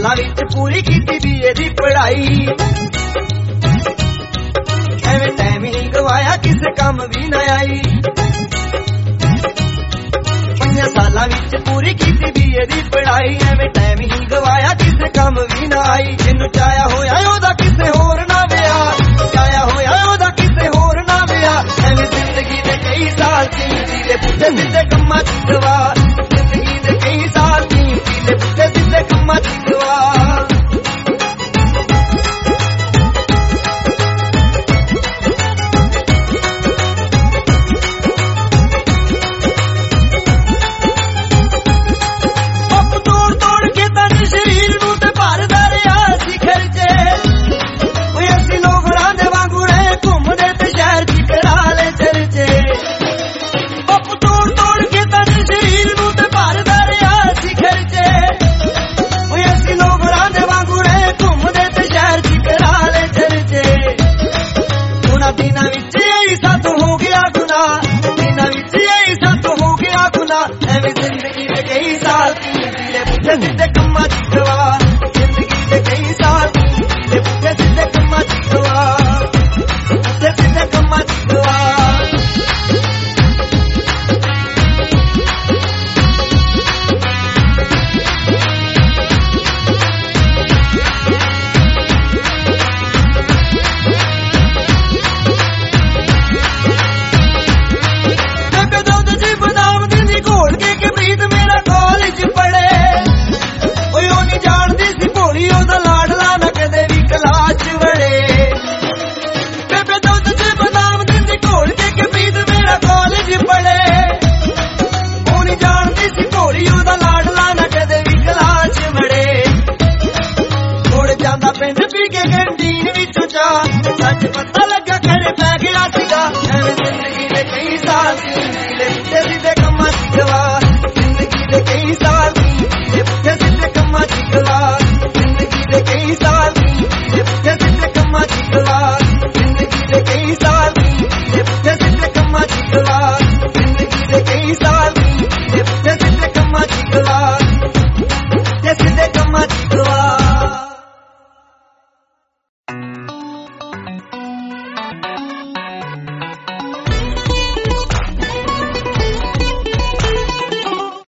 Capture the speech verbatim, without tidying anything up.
ਸਾਲਾਂ ਵਿੱਚ ਪੂਰੀ ਕੀਤੀ ਬੀਏ ਦੀ ਪੜ੍ਹਾਈ। ਐਵੇਂ ਟਾਈਮ ਹੀ ਗਵਾਇਆ ਕਿਸੇ ਕੰਮ ਵੀ ਨਾ ਆਈ। ਪੰਜਾਂ ਸਾਲਾਂ ਵਿੱਚ ਪੂਰੀ ਕੀਤੀ ਬੀਏ ਦੀ ਪੜ੍ਹਾਈ। ਐਵੇਂ ਟਾਈਮ ਹੀ ਗਵਾਇਆ ਕਿਸੇ ਕੰਮ ਵੀ ਨਾ ਆਈ। ਜਿਹਨੂੰ ਚਾਹਿਆ ਹੋਇਆ ਉਹਦਾ ਕਿਸੇ ਹੋਰ ਨਾ ਵਿਆਹ, ਚਾਹਿਆ ਹੋਇਆ ਉਹਦਾ ਕਿਸੇ ਹੋਰ ਨਾ ਵਿਆਹ। ਐਵੇਂ ਜ਼ਿੰਦਗੀ ਦੇ ਕਈ ਸਾਲ ਜੀਂਦੀ ਦੇ ਪੁੱਠੇ ਸਿੱਧੇ ਕੰਮਾਂ ਚ ਗਵਾ। ਜ਼ਿੰਦਗੀ ਦੇ ਕਈ ਸਾਲ ਜੀਂਦੀ ਦੇ ਪੁੱਠੇ ਸਿੱਧੇ ਕੰਮਾਂ ਚ ਗਵਾ। ਦਿਨਾਂ ਵਿੱਚ ਇਹੀ ਸਾਥ ਹੋ ਗਿਆ ਗੁਨਾਹ, ਦਿਨਾਂ ਵਿੱਚ ਇਹੀ ਸਾਥ ਹੋ ਗਿਆ ਗੁਨਾਹ। ਐਵੇਂ ਜ਼ਿੰਦਗੀ ਦੇ ਕਈ ਸਾਲ ਜੀਂਦੀ ਦੇ ਪੁੱਠੇ ਸਿੱਧੇ